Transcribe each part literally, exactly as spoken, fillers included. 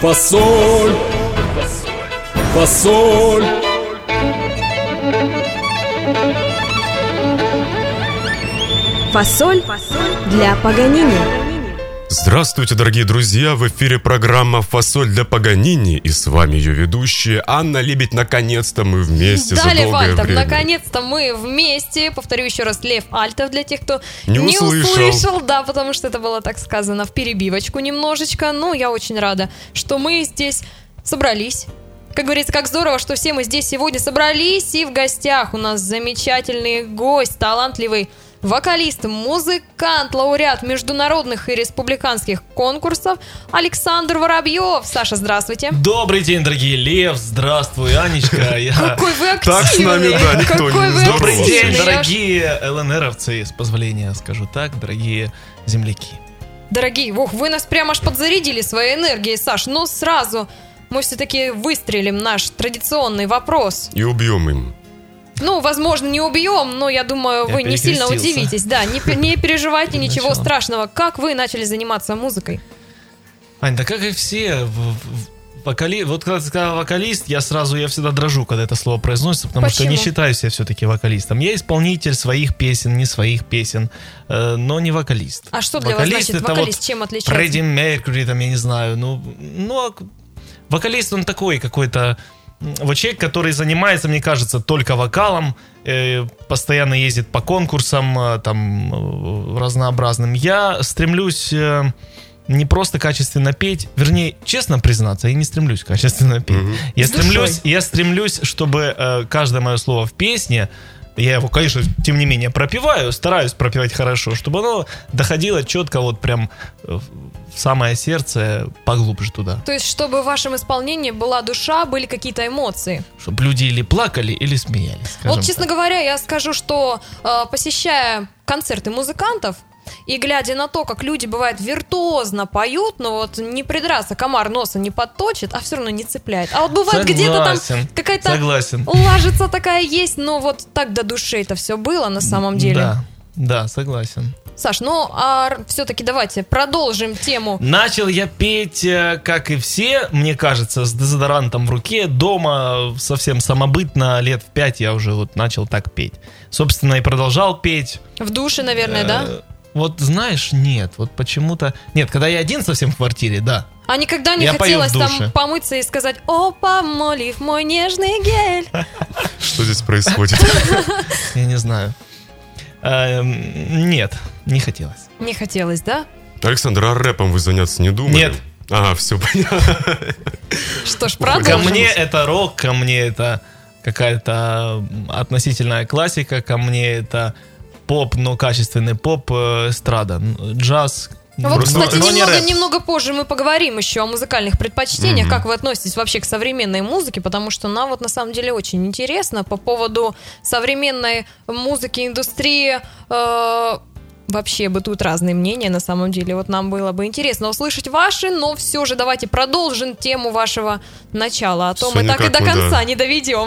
Фасоль, фасоль. Фасоль для Паганини. Здравствуйте, дорогие друзья! В эфире программа «Фасоль для Паганини». И с вами ее ведущие Анна Лебедь. Наконец-то мы вместе да, за Лев долгое Альтов, время. наконец-то мы вместе. Повторю еще раз, Лев Альтов, для тех, кто не, не услышал. услышал. Да, потому что это было так сказано в перебивочку немножечко. Ну, я очень рада, что мы здесь собрались. Как говорится, как здорово, что все мы здесь сегодня собрались. И в гостях у нас замечательный гость, талантливый вокалист, музыкант, лауреат международных и республиканских конкурсов Александр Воробьев. Саша, здравствуйте. Добрый день, дорогие. Лев, здравствуй, Анечка. Я... Какой вы активный. Так с нами, да, никто Какой не вы здоровался. Добрый день, активный. дорогие ЛНРовцы, с позволения скажу так, дорогие земляки. Дорогие, ох, вы нас прямо аж подзарядили своей энергией, Саш. Но сразу мы все-таки выстрелим наш традиционный вопрос. И убьем им. Ну, возможно, не убьем, но я думаю, Я вы не сильно перекрестился. удивитесь. Да, не, не переживайте, ничего Начало. страшного. Как вы начали заниматься музыкой? Ань, да как и все, в- в- вокали... вот когда ты сказала вокалист, я сразу, я всегда дрожу, когда это слово произносится, потому что Почему? не считаю себя все-таки вокалистом. Я исполнитель своих песен, не своих песен, э, но не вокалист. А что для Вокалист вас значит это вокалист? вот Чем отличается? Фредди Меркьюри, там, я не знаю, ну, ну, а вокалист, он такой какой-то, м, вот человек, который занимается, мне кажется, только вокалом, э, постоянно ездит по конкурсам, э, там, э, разнообразным. Я стремлюсь э, не просто качественно петь, вернее, честно признаться, я не стремлюсь качественно петь. Мгм. Я С душой. стремлюсь, я стремлюсь, чтобы э, каждое мое слово в песне, я его, конечно, тем не менее пропеваю, стараюсь пропевать хорошо, чтобы оно доходило четко вот прям э, в самое сердце, поглубже туда. То есть, чтобы в вашем исполнении была душа, были какие-то эмоции. Чтобы люди или плакали, или смеялись. скажем Вот, честно так. говоря, я скажу, что э, посещая концерты музыкантов и глядя на то, как люди, бывает, виртуозно поют, но вот не придраться, комар носа не подточит, а все равно не цепляет. А вот бывает где-то там Согласен, какая-то Согласен. лажица такая есть, но вот так до души это все было на самом деле. Да, да, согласен. Саш, ну а все-таки давайте продолжим тему. Начал я петь, э, как и все, мне кажется, с дезодорантом в руке, дома, совсем самобытно, лет в пять я уже вот начал так петь. Собственно, и продолжал петь. В душе, наверное, да? Э, Вот знаешь, нет, вот почему-то... Нет, когда я один совсем в квартире, да. А никогда не я пою в хотелось душе. там помыться и сказать: «О, помолив мой нежный гель». Что здесь происходит? Я не знаю. Эм, Нет, не хотелось. Не хотелось, да? Александр, а рэпом вы заняться не думали? Нет. Ага, все понятно. Что ж, Ко продолжим. мне это рок, ко мне это какая-то относительная классика, ко мне это поп, но качественный поп, э, эстрада, н- джаз. Вот, Просто- кстати, но не немного, рэп. немного позже мы поговорим еще о музыкальных предпочтениях, Мгм. как вы относитесь вообще к современной музыке, потому что нам вот на самом деле очень интересно по поводу современной музыки, индустрии. э, Вообще бытуют разные мнения на самом деле. Вот нам было бы интересно услышать ваши, но все же давайте продолжим тему вашего начала, а то Всё мы так и никак до мы, конца да. не доведем.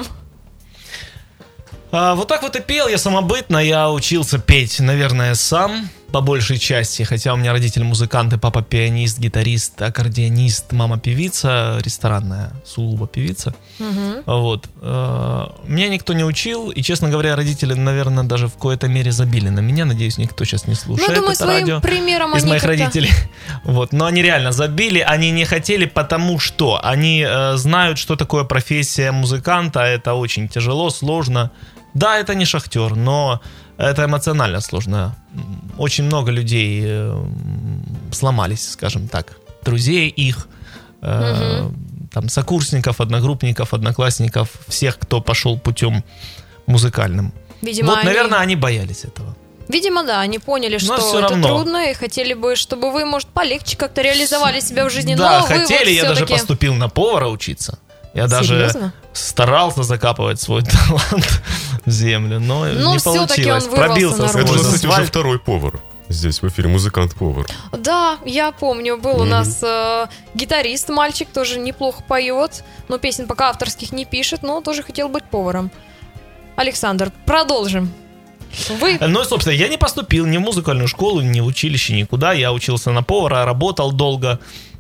А, вот так вот и пел я самобытно, я учился петь, наверное, сам, по большей части, хотя у меня родители музыканты, папа пианист, гитарист, аккордеонист, мама певица, ресторанная, сугубо певица. Мгм. Вот. Э, Меня никто не учил, и, честно говоря, родители, наверное, даже в какой-то мере забили на меня, надеюсь, никто сейчас не Ну, слушает я думаю, это своим радио примером из они моих как-то- родителей. Вот. Но они реально забили, они не хотели, потому что они э, знают, что такое профессия музыканта, это очень тяжело, сложно. Да, это не шахтер, но это эмоционально сложно. М, Очень много людей э, м, сломались, скажем так, друзей их, э, там, сокурсников, одногруппников, одноклассников, всех, кто пошел путем музыкальным. Видимо, Вот, они- наверное, они боялись этого. Видимо, да, они поняли, что всё это равно. трудно, и хотели бы, чтобы вы, может, полегче как-то реализовали себя в жизни. Да, но вы вот хотели, я даже всё-таки- поступил на повара учиться. Я даже Серьезно? старался закапывать свой талант в землю, но Но не всё-таки получилось. он вырвался Пробился наружу. Это сквозь же, кстати, уже асфальт. второй повар. Здесь в эфире музыкант-повар. Да, я помню, был у Мгм. нас э, гитарист, мальчик, тоже неплохо поет, но песен пока авторских не пишет, но тоже хотел быть поваром. Александр, продолжим. Вы... Ну, и, собственно, я не поступил ни в музыкальную школу, ни в училище, никуда. Я учился на повара, работал долго.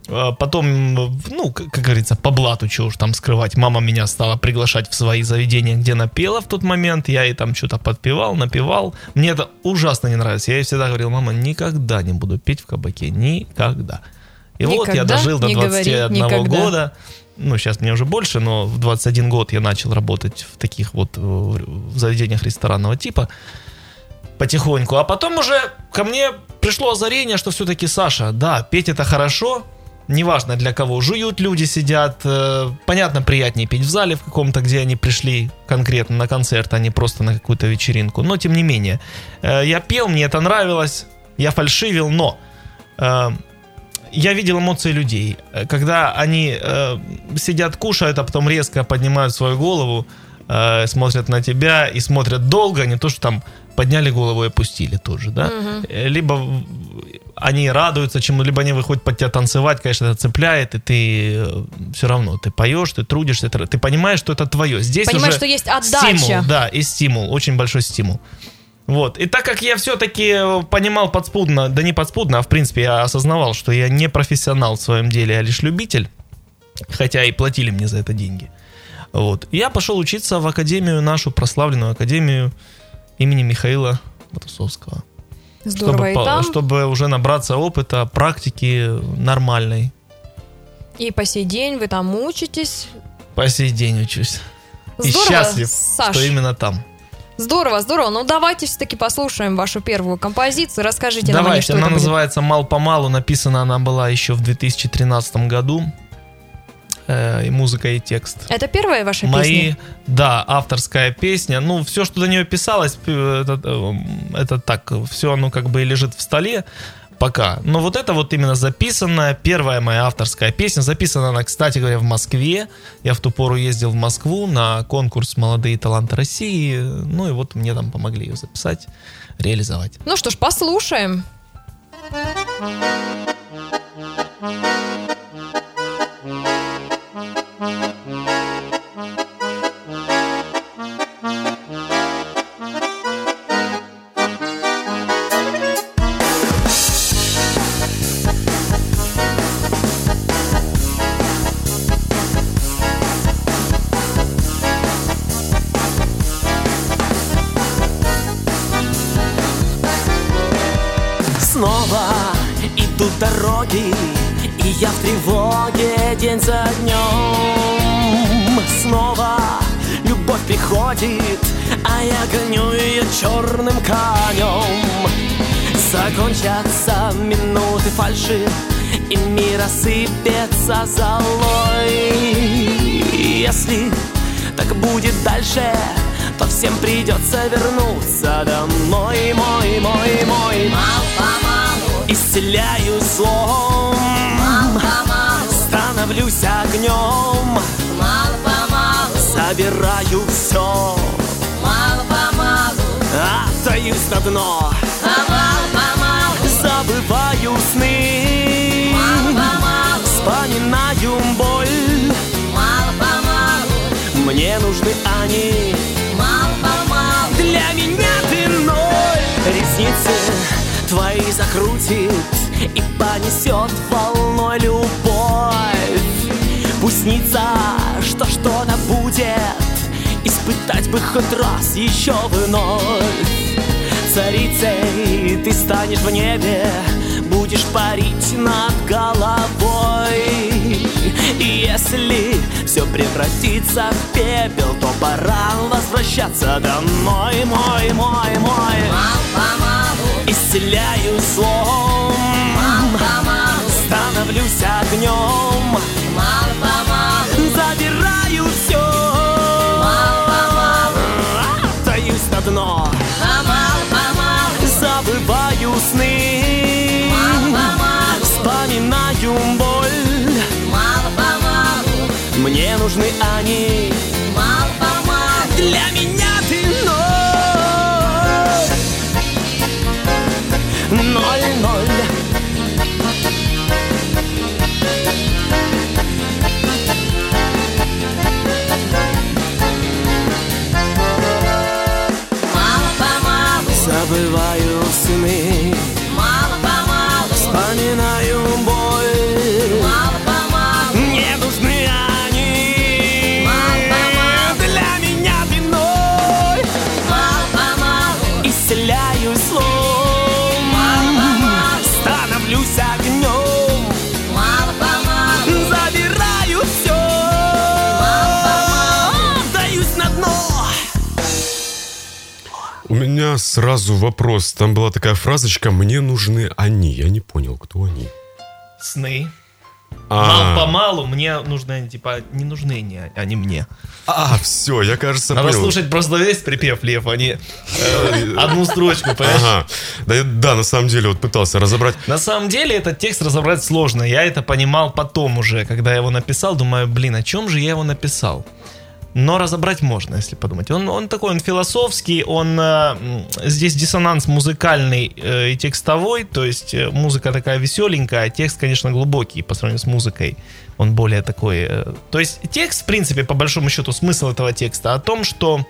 Потом, ну, как говорится, по блату, чего уж там скрывать, мама меня стала приглашать в свои заведения, где она пела в тот момент. Я ей там что-то подпевал, напевал. Мне это ужасно не нравится. Я ей всегда говорил: мама, никогда не буду петь в кабаке. Никогда. И никогда, вот я дожил до двадцати одного года. Ну, сейчас мне уже больше, но в двадцать один год я начал работать в таких вот в заведениях ресторанного типа. Потихоньку. А потом уже ко мне пришло озарение, что все-таки, Саша, да, петь это хорошо. Неважно для кого. Жуют люди, сидят. Понятно, приятнее петь в зале в каком-то, где они пришли конкретно на концерт, а не просто на какую-то вечеринку. Но, тем не менее, я пел, мне это нравилось, я фальшивил, но я видел эмоции людей. Когда они сидят, кушают, а потом резко поднимают свою голову, смотрят на тебя и смотрят долго, не то, что там подняли голову и опустили тоже, да? Угу. Либо они радуются чему-либо, они выходят под тебя танцевать, конечно, это цепляет, и ты все равно, ты поешь, ты трудишься, ты, ты понимаешь, что это твое. Здесь понимаешь, уже что есть отдача. Стимул, да, и стимул, очень большой стимул. Вот. И так как я все-таки понимал подспудно, да не подспудно, а в принципе я осознавал, что я не профессионал в своем деле, а лишь любитель, хотя и платили мне за это деньги. Вот. Я пошел учиться в академию, нашу прославленную академию имени Михаила Матусовского. Здорово, чтобы, и там... чтобы уже набраться опыта, практики нормальной. И по сей день вы там учитесь? По сей день учусь. Здорово, и счастлив, Саш. что именно там. Здорово, здорово. Ну давайте все-таки послушаем вашу первую композицию. Расскажите давайте, нам, о ней, что она это будет. называется «Мал-помалу». Написана она была еще в две тысячи тринадцатом году. И музыка, и текст. Это первая ваша Мои, песня? Да, авторская песня. Ну, все, что до нее писалось, это, это так, все оно как бы лежит в столе пока. Но вот это вот именно записанная, первая моя авторская песня. Записана она, кстати говоря, в Москве. Я в ту пору ездил в Москву на конкурс «Молодые таланты России». Ну и вот мне там помогли ее записать, реализовать. Ну что ж, послушаем. Снова идут дороги, и я в тревоге день за днем. Снова любовь приходит, а я гоню ее черным конем. Закончатся минуты фальши, и мир осыпется золой. Если так будет дальше, то всем придется вернуться домой. Мой, мой, мой. Мал-помалу исцеляю злом, мал-помалу становлюсь огнем, мал-помалу собираю все, мал-помалу остаюсь на дно, мал-помалу забываю сны, мал-помалу вспоминаю боль, мал-помалу мне нужны они. Для меня ты ноль. Ресницы твои закрутит и понесет волной любовь. Пусть снится, что что-то будет, испытать бы хоть раз еще вновь. Царицей ты станешь в небе, будешь парить над головой. И если все превратится в пепел, то пора возвращаться домой. Мой, мой, мой. Мал-помалу исцеляю злом, мал-помалу становлюсь огнем, мал-помалу забираю все, мал-помалу остаюсь на дно, мал-помалу забываю сны, мал-помалу вспоминаю боль, мал-помалу мне нужны они. Мал-помалу для меня ты ноль. Ноль-ноль. Мало-помалу забываю сны, мало-помалу вспоминаю боль, меня сразу вопрос. Там была такая фразочка «Мне нужны они». Я не понял, кто они. Сны. А. Мал-помалу мне нужны, типа, не нужны они, а не мне. А, все, я, кажется, Надо понял. слушать просто весь припев, Лев, а не э, одну строчку, понимаешь? Ага. Да, я- да, на самом деле, вот пытался разобрать. На самом деле этот текст разобрать сложно. Я это понимал потом уже, когда я его написал. Думаю, блин, о чем же я его написал? Но разобрать можно, если подумать. Он, он такой, он философский, он э, м, здесь диссонанс музыкальный э, и текстовой. То есть э, музыка такая веселенькая, а текст, конечно, глубокий по сравнению с музыкой. Он более такой... э, то есть текст, в принципе, по большому счету, смысл этого текста о том, что...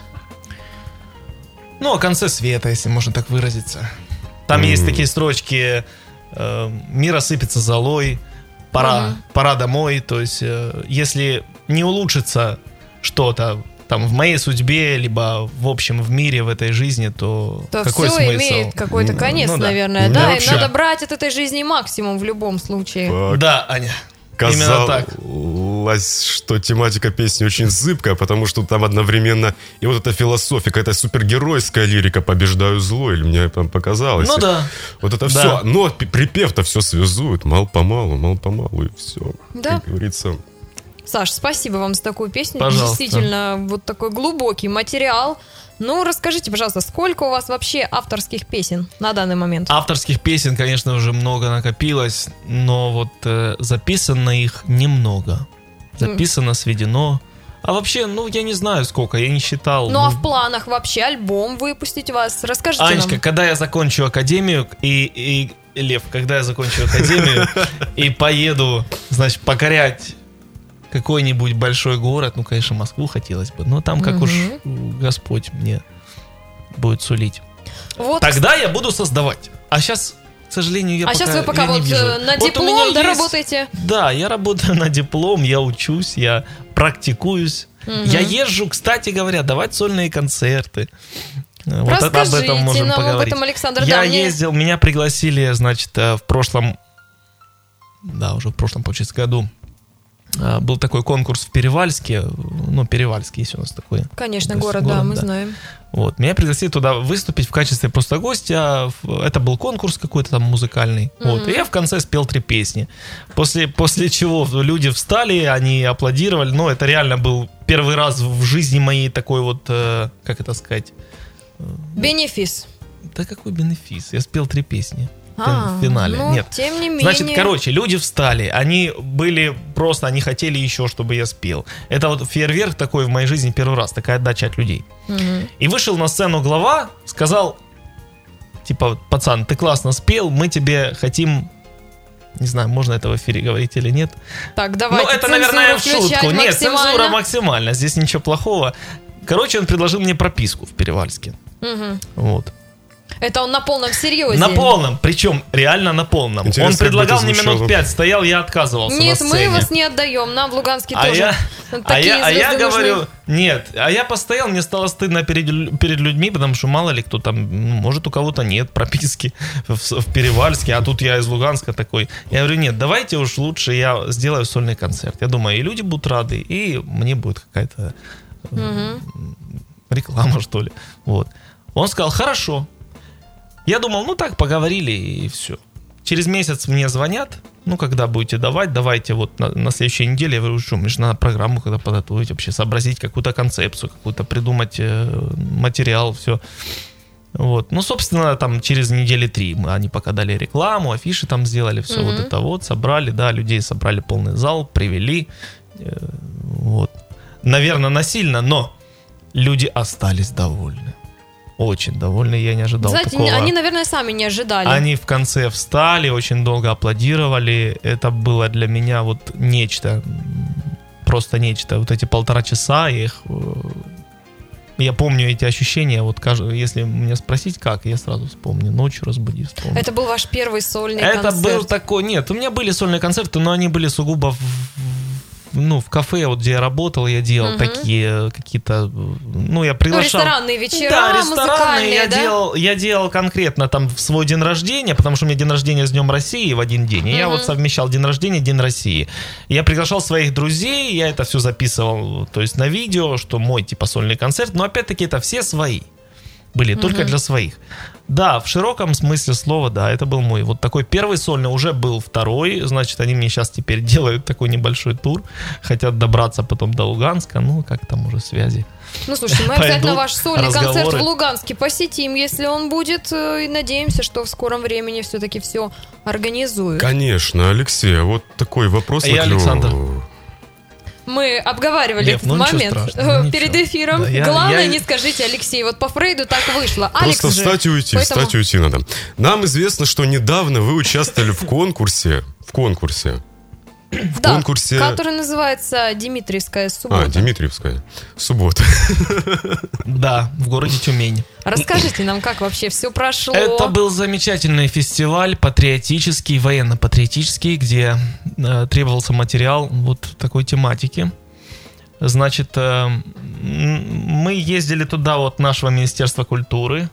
Ну, о конце света, если можно так выразиться. Там есть такие строчки э, «Мир осыпется золой», «Пора, пора домой». То есть э, если не улучшится что-то там в моей судьбе, либо в общем в мире, в этой жизни, то, То какой все смысл? имеет какой-то конец, Ну да. наверное, Ну, да, и вообще. надо брать от этой жизни максимум в любом случае. Да, Аня. Именно так. Казалось, что тематика песни очень зыбкая, потому что там одновременно и вот эта философия, какая-то супергеройская лирика «Побеждаю зло», или мне там показалось. Ну да. Вот это Да. все, но п- припев-то все связует, мал-помалу, мал-помалу, и все. Да. Как говорится. Саш, спасибо вам за такую песню. Пожалуйста. Действительно, вот такой глубокий материал. Ну, расскажите, пожалуйста, сколько у вас вообще авторских песен на данный момент? Авторских песен, конечно, уже много накопилось, но вот э, записано их немного. Записано, сведено. А вообще, ну, я не знаю сколько, я не считал. Ну, а в планах вообще альбом выпустить у вас? Расскажите Анечка, нам. когда я закончу академию, и, и Лев, когда я закончу академию и поеду, значит, покорять какой-нибудь большой город, ну, конечно, Москву хотелось бы, но там как уж Господь мне будет сулить. Вот, Тогда я буду создавать. А сейчас, к сожалению, я а пока, сейчас вы пока я не вот вижу. э, на Вот у диплом, меня да, есть- работаете? Да, я работаю на диплом, я учусь, я практикуюсь. Я езжу, кстати говоря, давать сольные концерты. Вот об Расскажите этом можем нам об поговорить. этом, Александр. Я Да, мне- ездил, меня пригласили, значит, э, в прошлом, да, уже в прошлом, получается, году, э, был такой конкурс в Перевальске, ну, Перевальский есть у нас такой. Конечно, То есть город, да, город, мы да. знаем. Вот, меня пригласили туда выступить в качестве просто гостя. Это был конкурс какой-то там музыкальный. Вот, и я в конце спел три песни. После, после чего люди встали, они аплодировали. Но это реально был первый раз в жизни моей такой вот, э, как это сказать? Бенефис. Да какой бенефис? Я спел три песни. В А, финале. ну, Нет. тем не менее. Значит, короче, люди встали, они были просто, они хотели еще, чтобы я спел. Это вот фейерверк такой в моей жизни первый раз, такая отдача от людей. Мгм. И вышел на сцену глава, сказал, типа, пацан, ты классно спел, мы тебе хотим, не знаю, можно это в эфире говорить или нет. Так, давайте Ну, это, цензуру наверное, в включать шутку. Нет, максимально. цензура максимально, здесь ничего плохого. Короче, он предложил мне прописку в Перевальске. Мгм. Вот. Это он на полном серьезе. На полном, причем реально на полном. Интересно, Он как бы предлагал это мне звучало. минут пять, стоял, я отказывался Нет, на мы сцене. вас не отдаем. Нам в Луганске А тоже я, такие а я, а я звезды нужны. говорю, нет, а я постоял, мне стало стыдно перед, лю- перед людьми, потому что мало ли кто там, ну, может у кого-то нет прописки в, с- в Перевальске, а тут я из Луганска такой. Я говорю, нет, давайте уж лучше я сделаю сольный концерт. Я думаю, и люди будут рады, и мне будет какая-то э, реклама, что ли. Вот. Он сказал, хорошо. Я думал, ну так, поговорили и все. Через месяц мне звонят, ну, когда будете давать, давайте вот на, на следующей неделе. Я говорю, что, мне же надо программу когда подготовить, вообще сообразить какую-то концепцию, какую-то придумать э, материал, все. Вот. Ну, собственно, там через недели три мы, они пока дали рекламу, афиши там сделали, все вот это вот, собрали, да, людей собрали полный зал, привели. Э, вот. Наверное, насильно, но люди остались довольны. Очень довольны, я не ожидал Знаете, такого. они, наверное, сами не ожидали. Они в конце встали, очень долго аплодировали. Это было для меня вот нечто, просто нечто. Вот эти полтора часа, я их, э, я помню эти ощущения. Вот кажд- если меня спросить, как, я сразу вспомню. Ночью разбуди, вспомню. Это был ваш первый сольный Это концерт. был такой, нет, у меня были сольные концерты, но они были сугубо в, ну, в кафе, вот где я работал, я делал Мгм. такие какие-то, ну, я Ну, приглашал... ресторанные вечера, Да, ресторанные музыкальные, я да? делал, я делал конкретно там в свой день рождения, потому что у меня день рождения с Днем России в один день. И я Мгм. вот совмещал день рождения, День России. Я приглашал своих друзей, я это все записывал, то есть на видео, что мой типа сольный концерт, но опять-таки это все свои. были, mm-hmm. только для своих. Да, в широком смысле слова, да, это был мой вот такой первый сольный, уже был второй, значит, они мне сейчас теперь делают такой небольшой тур, хотят добраться потом до Луганска, ну, как там уже связи. Ну, слушайте, мы обязательно ваш сольный концерт в Луганске посетим, если он будет, и надеемся, что в скором времени все-таки все организуют. Конечно, Алексей, а вот такой вопрос. Я Александр. Мы обговаривали Лев, этот ну момент страшного, перед эфиром. Да, я, Главное, я... не скажите, Алексей, вот по Фрейду так вышло. Просто Алекс встать же. и уйти, Поэтому... встать и уйти надо. Нам известно, что недавно вы участвовали в конкурсе, в конкурсе. В да, конкурсе... который называется «Димитриевская суббота». А, Димитриевская суббота. Да, в городе Тюмень. Расскажите нам, как вообще все прошло. Это был замечательный фестиваль, патриотический, военно-патриотический, где э, требовался материал вот такой тематики. Значит, э, мы ездили туда от нашего Министерства культуры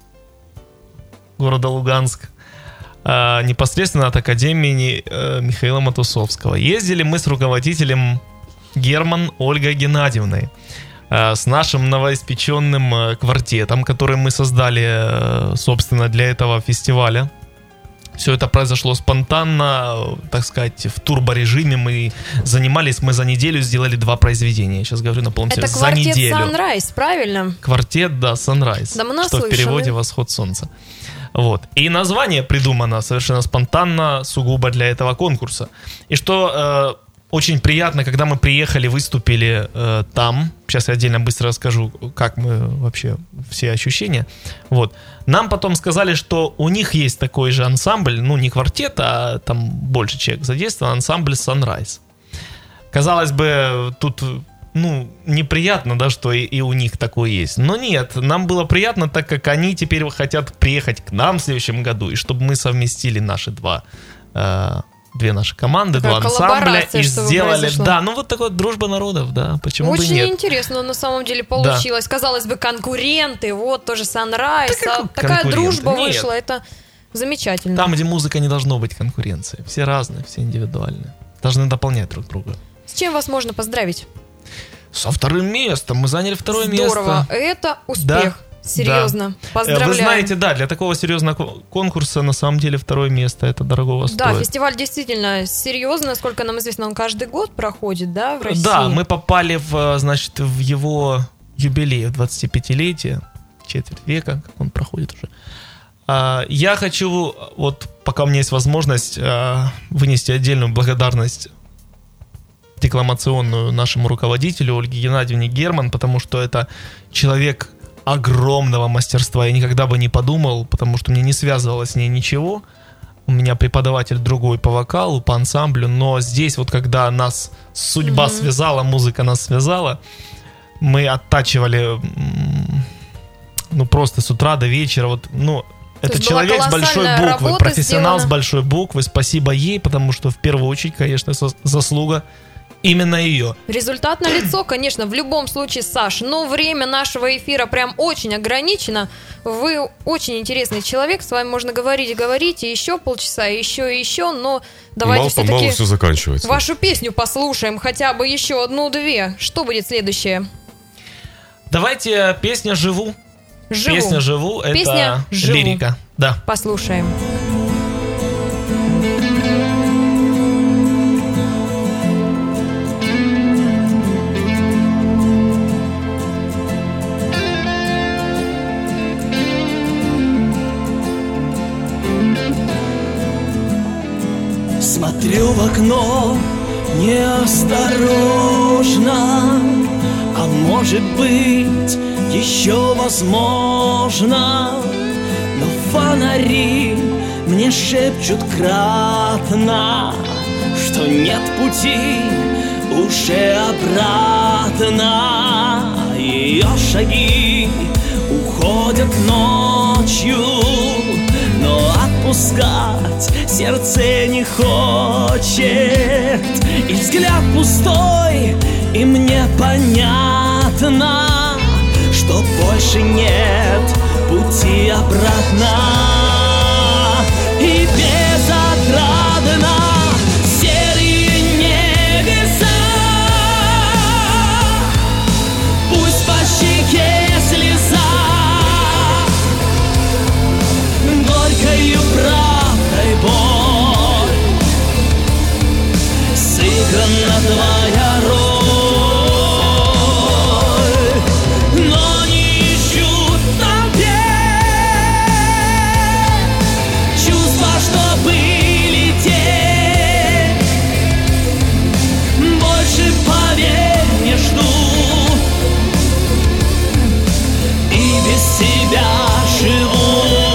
города Луганск, э, непосредственно от Академии э, Михаила Матусовского. Ездили мы с руководителем Герман Ольгой Геннадьевной, э, с нашим новоиспеченным э, квартетом, который мы создали, э, собственно, для этого фестиваля. Все это произошло спонтанно, так сказать, в турборежиме. Мы занимались, мы за неделю сделали два произведения. Я сейчас говорю на полном серьезе. За неделю. Это квартет Sunrise, правильно? Квартет, да, Sunrise. Да, мы что наслышаны. В переводе «Восход солнца». Вот. И название придумано совершенно спонтанно, сугубо для этого конкурса. И что э, очень приятно, когда мы приехали, выступили э, там. Сейчас я отдельно быстро расскажу, как мы вообще, все ощущения. Вот. Нам потом сказали, что у них есть такой же ансамбль, ну не квартет, а там больше человек задействован, ансамбль Sunrise. Казалось бы, тут, ну, неприятно, да, что и, и у них такое есть. Но нет, нам было приятно, так как они теперь хотят приехать к нам в следующем году, и чтобы мы совместили наши два, э, две наши команды, такая два ансамбля, и сделали, произошло. да, ну вот такая вот дружба народов, да, почему Очень бы нет. Очень интересно на самом деле получилось. Да. Казалось бы, конкуренты, вот тоже Sunrise, а такая дружба нет. Вышла, это замечательно. Там, где музыка, не должно быть конкуренции. Все разные, все индивидуальные. Должны дополнять друг друга. С чем вас можно поздравить? Со вторым местом. Мы заняли второе Здорово. место. Здорово. Это успех. Да. Серьезно. Да. Поздравляю. Вы знаете, да, для такого серьезного конкурса на самом деле второе место это дорогого стоит. Да, фестиваль действительно серьезный, насколько нам известно, он каждый год проходит, да, в России? Да, мы попали в, значит, в его юбилей, в двадцатипятилетие, четверть века, как он проходит уже. Я хочу, вот пока у меня есть возможность, вынести отдельную благодарность декламационную нашему руководителю Ольге Геннадьевне Герман, потому что это человек огромного мастерства. Я никогда бы не подумал, потому что мне не связывалось с ней ничего. У меня преподаватель другой по вокалу, по ансамблю, но здесь вот когда нас судьба mm-hmm. связала, музыка нас связала, мы оттачивали, ну просто с утра до вечера, вот, ну это человек с большой буквы, профессионал сделана. С большой буквы. Спасибо ей, потому что в первую очередь, конечно, заслуга именно ее. Результат налицо, конечно, в любом случае, Саш, но время нашего эфира прям очень ограничено. Вы очень интересный человек, с вами можно говорить и говорить, и еще полчаса, и еще, и еще, но давайте все-таки все заканчивается. Вашу песню послушаем, хотя бы еще одну-две. Что будет следующее? Давайте песня «Живу». Живу. Песня «Живу» — Песня это «Живу». лирика. Да. Послушаем. Смотрю в окно неосторожно, а может быть еще возможно, но фонари мне шепчут кратно, что нет пути уже обратно. Ее шаги уходят ночью, но отпускать сердце не хочет. И взгляд пустой, и мне понятно, что больше нет пути обратно. И безотрадно серые небеса, пусть по щеке слеза, сыграна твоя роль, но не ищу в толпе чувства, чтобы лететь. Больше, поверь, не жду, и без себя живу.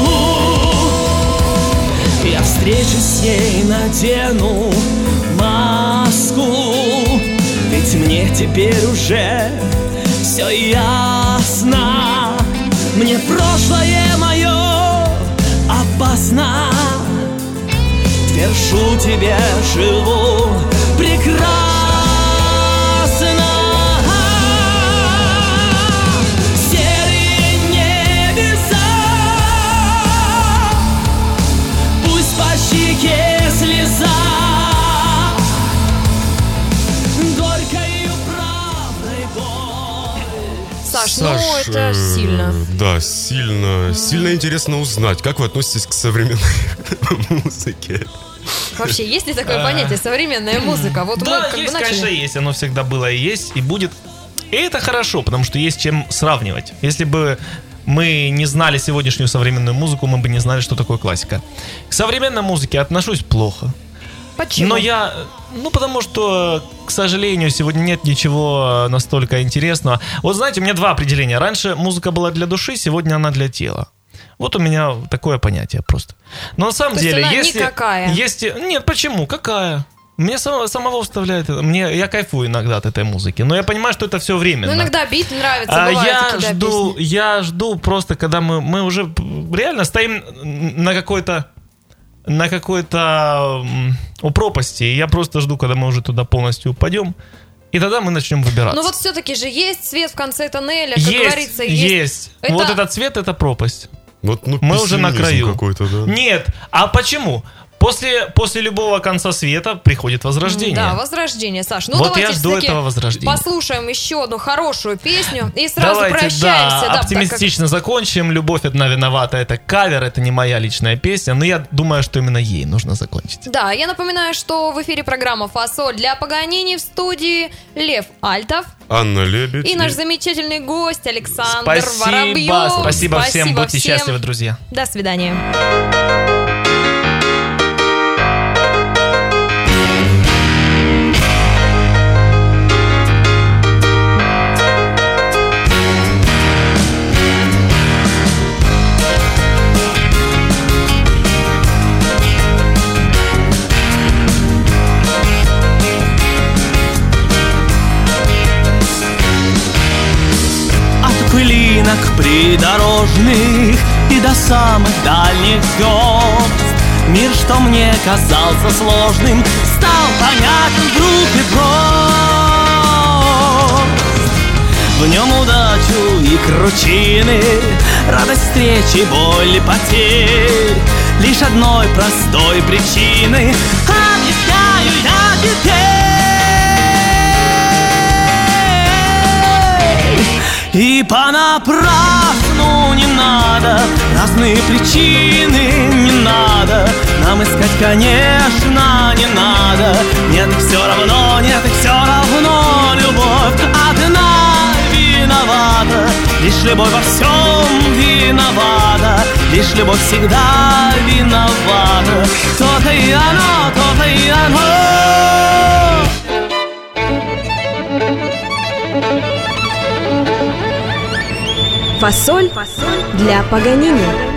Я встречусь с ней, надену маску, ведь мне теперь уже все ясно. Мне прошлое мое опасно, твержу тебе, живу прекрасно. Серые небеса, пусть по щеке слеза, горькою правдой боль. Саш, ну Саш, это э, сильно. Да, сильно. Сильно интересно узнать, как вы относитесь к современной музыке. Вообще, есть ли такое понятие современная музыка? Вот мы Да, как бы есть, начали. конечно, есть. Оно всегда было и есть, и будет. И это хорошо, потому что есть чем сравнивать. Если бы мы не знали сегодняшнюю современную музыку, мы бы не знали, что такое классика. К современной музыке отношусь плохо. Почему? Но я, ну потому что, к сожалению, сегодня нет ничего настолько интересного. Вот знаете, у меня два определения. Раньше музыка была для души, сегодня она для тела. Вот у меня такое понятие просто. Но на самом То есть деле, она если, никакая? если... Нет, почему? Какая? Мне самого, самого вставляет. Мне, я кайфую иногда от этой музыки. Но я понимаю, что это все временно. Ну, иногда бит нравится, А бывают я такие, да, жду, песни. я жду просто, когда мы, мы уже реально стоим на какой-то на какой-то м, у пропасти. И я просто жду, когда мы уже туда полностью упадем. И тогда мы начнем выбираться. Но вот все-таки же есть свет в конце тоннеля, как есть, говорится. есть. Это- Вот этот цвет — это пропасть. Вот, ну, Мы уже на пессимизм краю. какой-то, да. Нет, а почему? После, после любого конца света приходит возрождение. Да, возрождение, Саш. Ну, Вот давайте я жду всё-таки этого возрождения. послушаем еще одну хорошую песню и сразу Давайте, прощаемся. да, так как- оптимистично закончим. «Любовь одна виновата» — это кавер, это не моя личная песня, но я думаю, что именно ей нужно закончить. Да, я напоминаю, что в эфире программа «Фасоль» для Паганини, в студии Лев Альтов Анна Лебедь. и наш замечательный гость Александр Спасибо, Воробьев. спасибо всем, будьте всем. счастливы, друзья. До свидания. От пылинок придорожных и до самых дальних звезд мир, что мне казался сложным, стал понятен вдруг и прост. В нем удачу и кручины, радость встречи, боль и потерь, лишь одной простой причины объясняю я теперь. И понапрасну не надо разные причины, не надо нам искать, конечно, не надо. Нет, и все равно, нет, и все равно любовь одна виновата. Лишь любовь во всем виновата, лишь любовь всегда виновата. То-то и оно, то-то и оно. Фасоль для Паганини.